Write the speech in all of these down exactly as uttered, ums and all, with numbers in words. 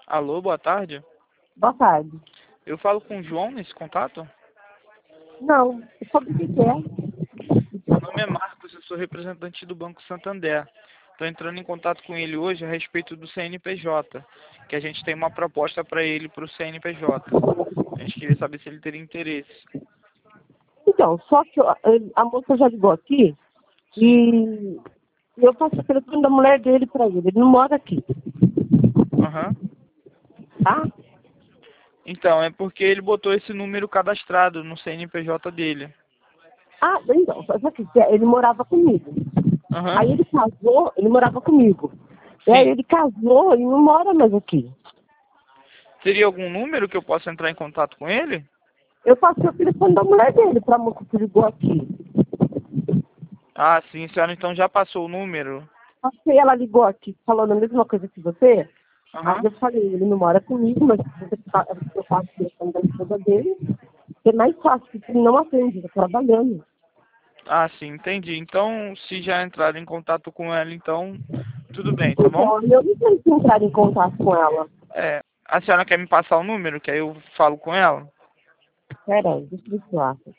Alô, boa tarde. Boa tarde. Eu falo com o João nesse contato? Não, sobre o que que é? Meu nome é Marcos, eu sou representante do Banco Santander. Estou entrando em contato com ele hoje a respeito do C N P J, que a gente tem uma proposta para ele para o C N P J. A gente queria saber se ele teria interesse. Então, só que ó, a moça já ligou aqui Sim. e eu passo o telefone da mulher dele para ele. Ele não mora aqui, Aham. tá? Então, é porque ele botou esse número cadastrado no C N P J dele. Ah, então, só que ele morava comigo. Aham. Aí ele casou, ele morava comigo. E aí Sim. ele casou e não mora mais aqui. Teria algum número que eu possa entrar em contato com ele? Eu passei o telefone da mulher dele para a moça que ligou aqui. Ah, sim, a senhora então já passou o número. Passei, ela ligou aqui falando a mesma coisa que você. Aí Aham. eu falei, ele não mora comigo, mas se você fa- eu faço o telefone da esposa dele, é mais fácil, porque ele não atende, ele tá trabalhando. Ah, sim, entendi. Então, se já entraram em contato com ela, então, tudo bem, tá bom? Então, eu não sei se entrar em contato com ela. É, a senhora quer me passar o número, que aí eu falo com ela? Peraí, deixa eu ver se eu acho.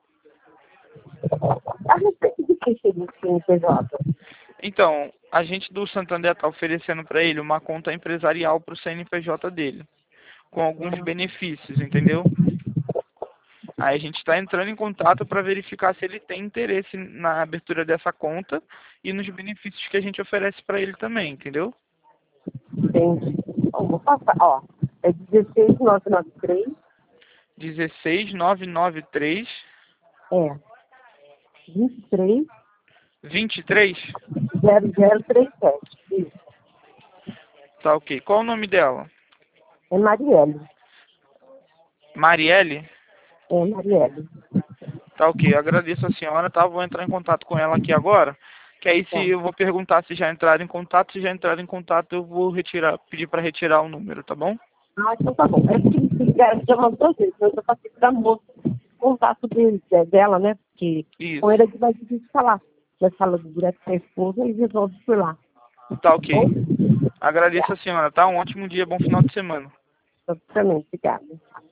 A respeito de que seria o C N P J? Então, a gente do Santander está oferecendo para ele uma conta empresarial para o C N P J dele, com alguns benefícios, entendeu? Aí a gente está entrando em contato para verificar se ele tem interesse na abertura dessa conta e nos benefícios que a gente oferece para ele também, entendeu? Entendi. Então, vou passar, ó. É dezesseis nove nove três, dezesseis nove nove três é, vinte e três, vinte e três. zero zero três sete. Isso, Tá, ok. Qual o nome dela? é Marielle. Marielle? É Marielle. Tá, ok. Eu agradeço a senhora, tá? Vou entrar em contato com ela aqui agora. Que aí se Tá. eu vou perguntar se já entraram em contato, se já entraram em contato, eu vou retirar, pedir para retirar o número, tá bom? Ah, então tá bom. É que eles ligaram já umas duas vezes, mas eu passei pra moça o contato dele, é, dela, né? Porque com Isso. ele é mais difícil falar. Na sala do direto com a esposa e resolve por lá. Tá, Tá bom? ok. Agradeço a senhora, tá? Um ótimo dia, bom final de semana. Obrigada.